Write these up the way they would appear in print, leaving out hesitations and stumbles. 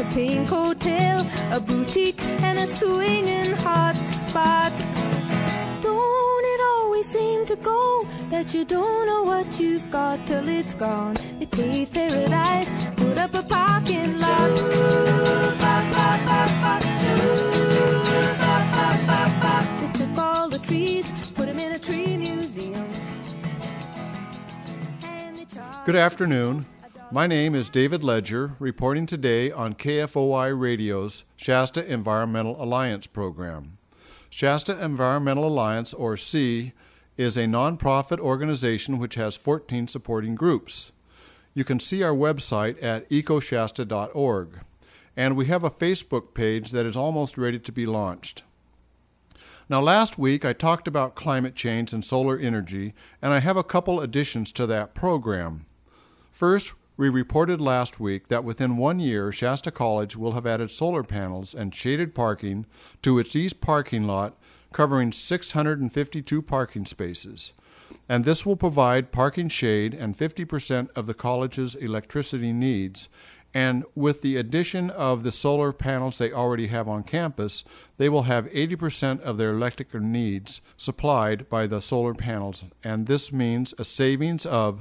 pink hotel, a boutique, and a swinging hot spot. Don't it always seem to go that you don't know what you've got till it's gone? They paved paradise, put up a parking lot. They took all the trees, put them in a tree museum. Good afternoon. My name is David Ledger, reporting today on KFOI Radio's Shasta Environmental Alliance program. Shasta Environmental Alliance, or SEA, is a nonprofit organization which has 14 supporting groups. You can see our website at ecoshasta.org, and we have a Facebook page that is almost ready to be launched. Now, last week I talked about climate change and solar energy, and I have a couple additions to that program. First, we reported last week that within 1 year, Shasta College will have added solar panels and shaded parking to its east parking lot, covering 652 parking spaces. And this will provide parking shade and 50% of the college's electricity needs. And with the addition of the solar panels they already have on campus, they will have 80% of their electrical needs supplied by the solar panels. And this means a savings of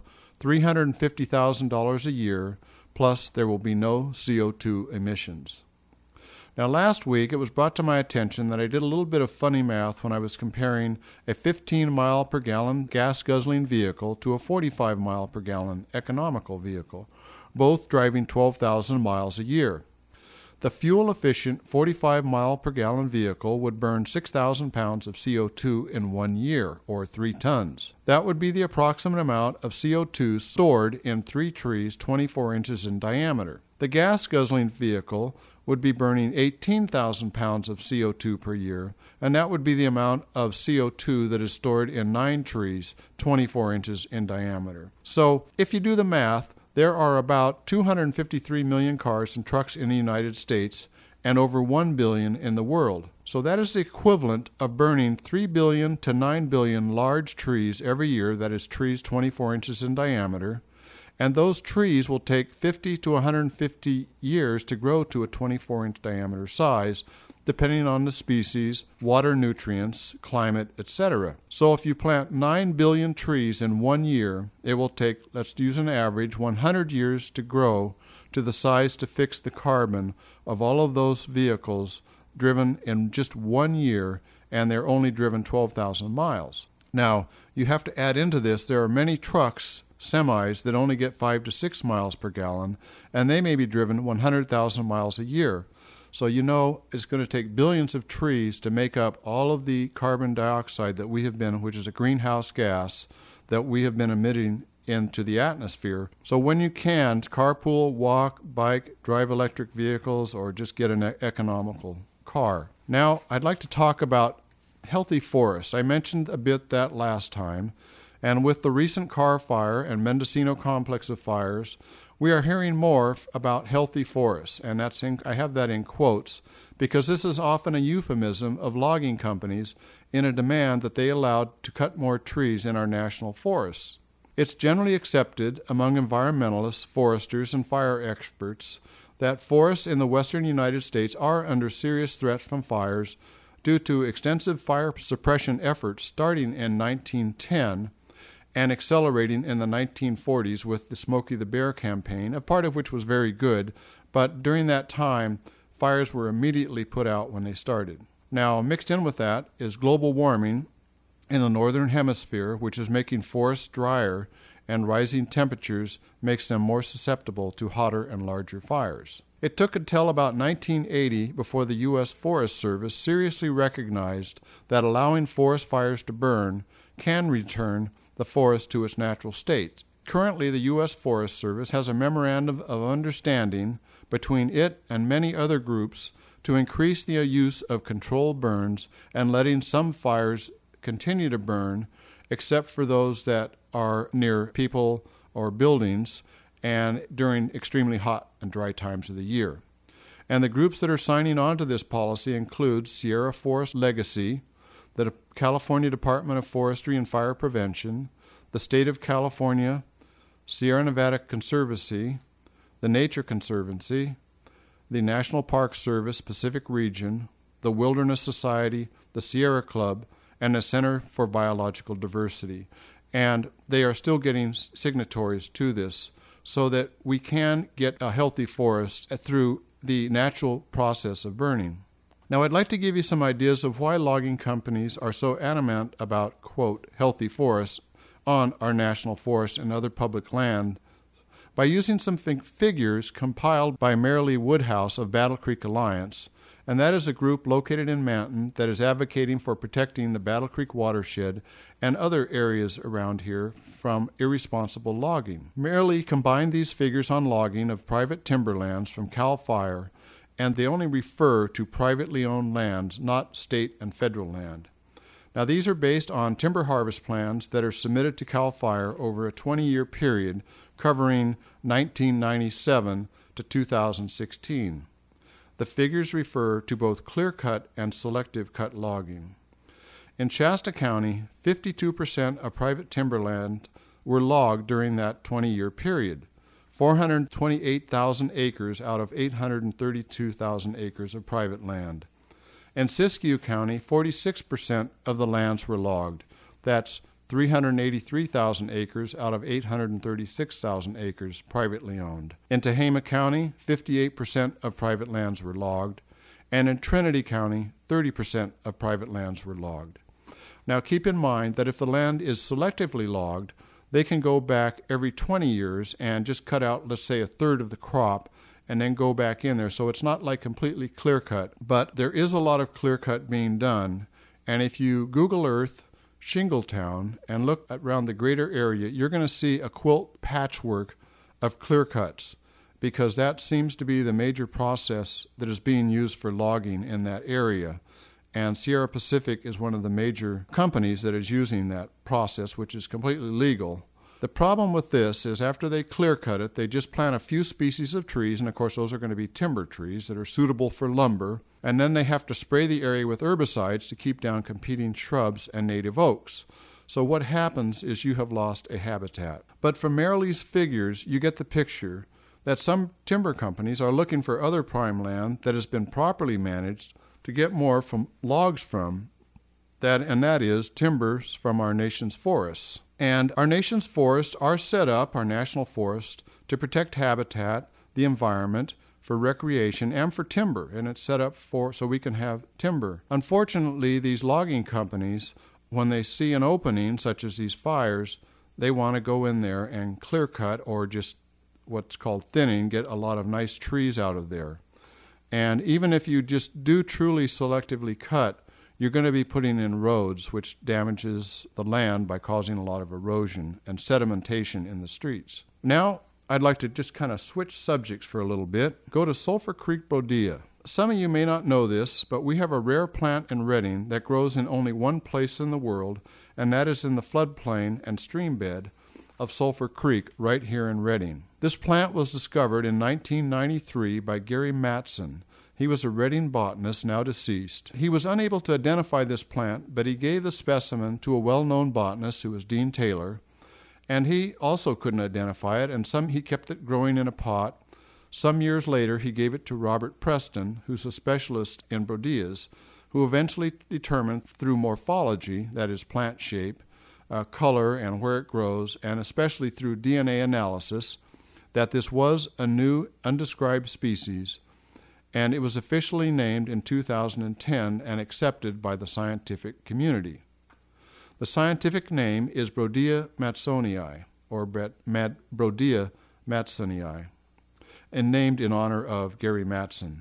$350,000 a year, plus there will be no CO2 emissions. Now, last week it was brought to my attention that I did a little bit of funny math when I was comparing a 15-mile-per-gallon gas-guzzling vehicle to a 45-mile-per-gallon economical vehicle, both driving 12,000 miles a year. The fuel-efficient 45-mile-per-gallon vehicle would burn 6,000 pounds of CO2 in 1 year, or 3 tons. That would be the approximate amount of CO2 stored in 3 trees 24 inches in diameter. The gas-guzzling vehicle would be burning 18,000 pounds of CO2 per year, and that would be the amount of CO2 that is stored in 9 trees 24 inches in diameter. So, if you do the math, there are about 253 million cars and trucks in the United States and over 1 billion in the world. So that is the equivalent of burning 3 billion to 9 billion large trees every year, that is trees 24 inches in diameter, and those trees will take 50 to 150 years to grow to a 24-inch diameter size, depending on the species, water nutrients, climate, etc. So if you plant 9 billion trees in 1 year, it will take, let's use an average, 100 years to grow to the size to fix the carbon of all of those vehicles driven in just 1 year, and they're only driven 12,000 miles. Now, you have to add into this, there are many trucks, semis, that only get 5 to 6 miles per gallon, and they may be driven 100,000 miles a year. So you know it's going to take billions of trees to make up all of the carbon dioxide that we have been, which is a greenhouse gas, that we have been emitting into the atmosphere. So when you can, carpool, walk, bike, drive electric vehicles, or just get an economical car. Now, I'd like to talk about healthy forests. I mentioned a bit that last time, and with the recent Carr Fire and Mendocino complex of fires, we are hearing more about healthy forests, and I have that in quotes, because this is often a euphemism of logging companies in a demand that they allowed to cut more trees in our national forests. It's generally accepted among environmentalists, foresters, and fire experts that forests in the western United States are under serious threats from fires due to extensive fire suppression efforts starting in 1910 and accelerating in the 1940s with the Smokey the Bear campaign, a part of which was very good, but during that time, fires were immediately put out when they started. Now, mixed in with that is global warming in the northern hemisphere, which is making forests drier, and rising temperatures makes them more susceptible to hotter and larger fires. It took until about 1980 before the U.S. Forest Service seriously recognized that allowing forest fires to burn can return the forest to its natural state. Currently, the U.S. Forest Service has a memorandum of understanding between it and many other groups to increase the use of controlled burns and letting some fires continue to burn, except for those that are near people or buildings and during extremely hot and dry times of the year. And the groups that are signing on to this policy include Sierra Forest Legacy, the California Department of Forestry and Fire Prevention, the State of California, Sierra Nevada Conservancy, the Nature Conservancy, the National Park Service Pacific Region, the Wilderness Society, the Sierra Club, and the Center for Biological Diversity. And they are still getting signatories to this so that we can get a healthy forest through the natural process of burning. Now, I'd like to give you some ideas of why logging companies are so adamant about, quote, healthy forests on our national forests and other public land by using some figures compiled by Marilee Woodhouse of Battle Creek Alliance, and that is a group located in Manton that is advocating for protecting the Battle Creek watershed and other areas around here from irresponsible logging. Marilee combined these figures on logging of private timberlands from CAL FIRE, and they only refer to privately owned lands, not state and federal land. Now, these are based on timber harvest plans that are submitted to CAL FIRE over a 20-year period covering 1997 to 2016. The figures refer to both clear-cut and selective cut logging. In Shasta County, 52% of private timberland were logged during that 20-year period, 428,000 acres out of 832,000 acres of private land. In Siskiyou County, 46% of the lands were logged. That's 383,000 acres out of 836,000 acres privately owned. In Tehama County, 58% of private lands were logged, and in Trinity County, 30% of private lands were logged. Now keep in mind that if the land is selectively logged, they can go back every 20 years and just cut out, let's say, a third of the crop and then go back in there. So it's not like completely clear-cut, but there is a lot of clear-cut being done. And if you Google Earth Shingletown and look around the greater area, you're going to see a quilt patchwork of clear cuts because that seems to be the major process that is being used for logging in that area. And Sierra Pacific is one of the major companies that is using that process, which is completely legal. The problem with this is after they clear cut it, they just plant a few species of trees, and of course those are going to be timber trees that are suitable for lumber, and then they have to spray the area with herbicides to keep down competing shrubs and native oaks. So what happens is you have lost a habitat. But from Marilee's figures, you get the picture that some timber companies are looking for other prime land that has been properly managed to get more from logs from that, and that is timbers from our nation's forests. And our nation's forests are set up, our national forests, to protect habitat, the environment, for recreation, and for timber. And it's set up so we can have timber. Unfortunately, these logging companies, when they see an opening, such as these fires, they want to go in there and clear cut or just what's called thinning, get a lot of nice trees out of there. And even if you just do truly selectively cut, you're going to be putting in roads, which damages the land by causing a lot of erosion and sedimentation in the streets. Now, I'd like to just kind of switch subjects for a little bit. Go to Sulphur Creek Brodea. Some of you may not know this, but we have a rare plant in Redding that grows in only one place in the world, and that is in the floodplain and stream bed of Sulphur Creek right here in Redding. This plant was discovered in 1993 by Gary Matson. He was a Redding botanist, now deceased. He was unable to identify this plant, but he gave the specimen to a well-known botanist who was Dean Taylor, and he also couldn't identify it, and he kept it growing in a pot. Some years later, he gave it to Robert Preston, who's a specialist in Brodeas, who eventually determined through morphology, that is plant shape, color, and where it grows, and especially through DNA analysis, that this was a new undescribed species, and it was officially named in 2010 and accepted by the scientific community. The scientific name is Brodea matsonii, or Brodea matsonii, and named in honor of Gary Matson.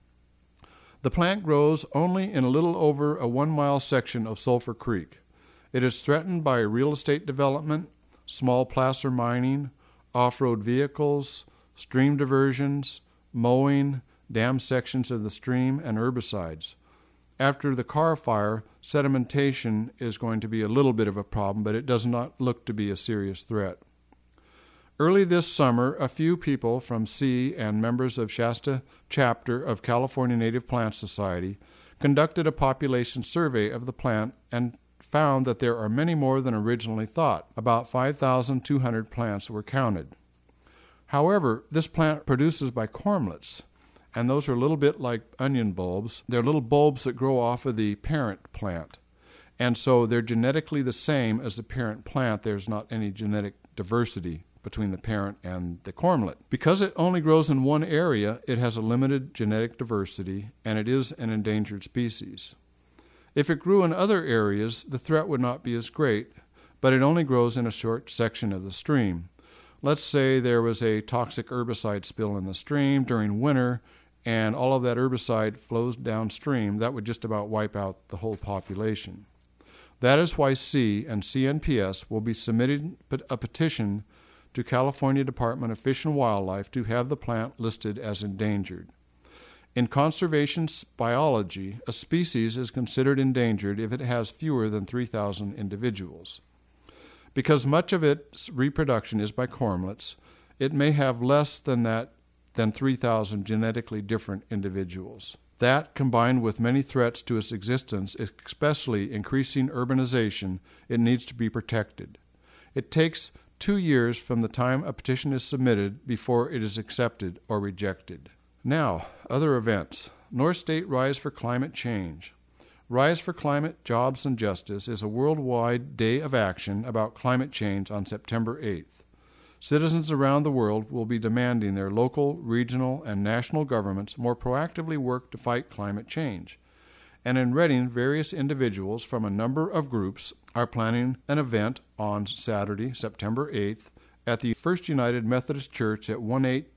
The plant grows only in a little over a 1-mile section of Sulphur Creek. It is threatened by real estate development, small placer mining, off-road vehicles, stream diversions, mowing, dam sections of the stream, and herbicides. After the Carr fire, sedimentation is going to be a little bit of a problem, but it does not look to be a serious threat. Early this summer, a few people from SEA and members of Shasta chapter of California Native Plant Society conducted a population survey of the plant and found that there are many more than originally thought. About 5,200 plants were counted. However, this plant produces bicormolates, and those are a little bit like onion bulbs. They're little bulbs that grow off of the parent plant. And so they're genetically the same as the parent plant. There's not any genetic diversity between the parent and the cormlet. Because it only grows in one area, it has a limited genetic diversity, and it is an endangered species. If it grew in other areas, the threat would not be as great, but it only grows in a short section of the stream. Let's say there was a toxic herbicide spill in the stream during winter, and all of that herbicide flows downstream. That would just about wipe out the whole population. That is why C and CNPS will be submitting a petition to California Department of Fish and Wildlife to have the plant listed as endangered. In conservation biology, a species is considered endangered if it has fewer than 3,000 individuals. Because much of its reproduction is by cormlets, it may have less than 3,000 genetically different individuals. That, combined with many threats to its existence, especially increasing urbanization, it needs to be protected. It takes 2 years from the time a petition is submitted before it is accepted or rejected. Now, other events. North State Rise for Climate Change. Rise for Climate, Jobs, and Justice is a worldwide day of action about climate change on September 8th. Citizens around the world will be demanding their local, regional, and national governments more proactively work to fight climate change. And in Redding, various individuals from a number of groups are planning an event on Saturday, September 8th, at the First United Methodist Church at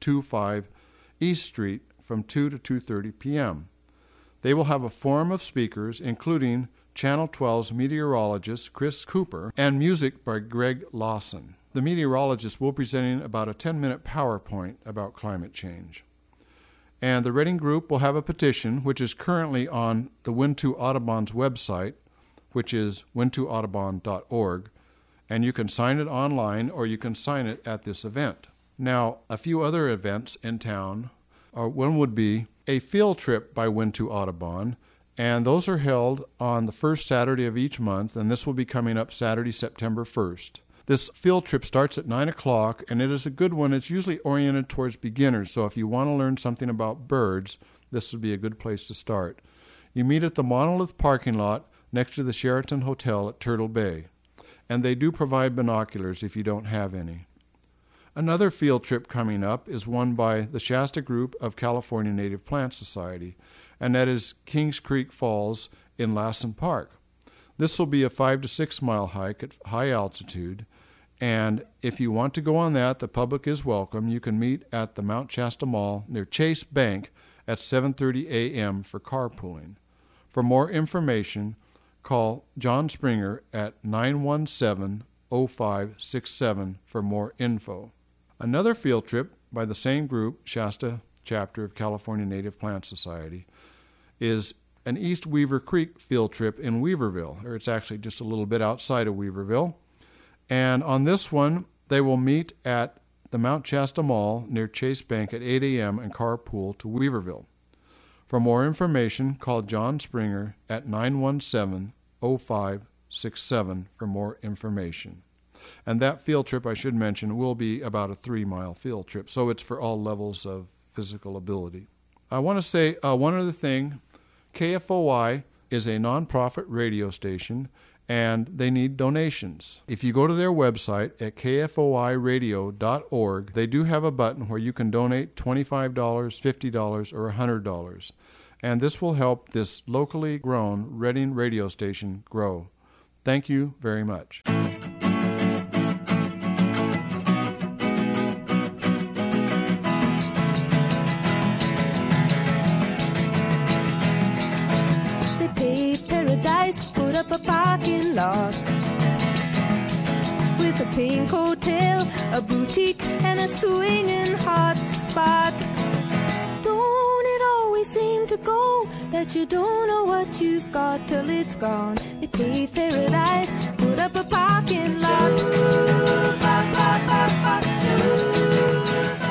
1825 East Street from 2 to 2:30 p.m. They will have a forum of speakers, including Channel 12's meteorologist Chris Cooper and music by Greg Lawson. The meteorologist will be presenting about a 10-minute PowerPoint about climate change. And the Redding group will have a petition, which is currently on the Win2 Audubon's website, which is win2audubon.org, and you can sign it online or you can sign it at this event. Now, a few other events in town. One would be a field trip by Win2 Audubon, and those are held on the first Saturday of each month, and this will be coming up Saturday, September 1st. This field trip starts at 9 o'clock, and it is a good one. It's usually oriented towards beginners, so if you want to learn something about birds, this would be a good place to start. You meet at the Monolith parking lot next to the Sheraton Hotel at Turtle Bay, and they do provide binoculars if you don't have any. Another field trip coming up is one by the Shasta Group of California Native Plant Society, and that is Kings Creek Falls in Lassen Park. This will be a 5 to 6 mile hike at high altitude, and if you want to go on that, the public is welcome. You can meet at the Mount Shasta Mall near Chase Bank at 7:30 a.m. for carpooling. For more information, call John Springer at 917-0567 for more info. Another field trip by the same group, Shasta Chapter of California Native Plant Society, is an East Weaver Creek field trip in Weaverville, or it's actually just a little bit outside of Weaverville. And on this one, they will meet at the Mount Shasta Mall near Chase Bank at 8 a.m. and carpool to Weaverville. For more information, call John Springer at 917-0567 for more information. And that field trip, I should mention, will be about a 3-mile field trip, so it's for all levels of physical ability. I want to say one other thing. KFOI is a nonprofit radio station, and they need donations. If you go to their website at kfoiradio.org, they do have a button where you can donate $25, $50, or $100. And this will help this locally grown Redding radio station grow. Thank you very much. They paved paradise, put up a parking lot with a pink hotel, a boutique, and a swinging hot spot. Don't it always seem to go that you don't know what you've got till it's gone? They paved paradise, put up a parking lot.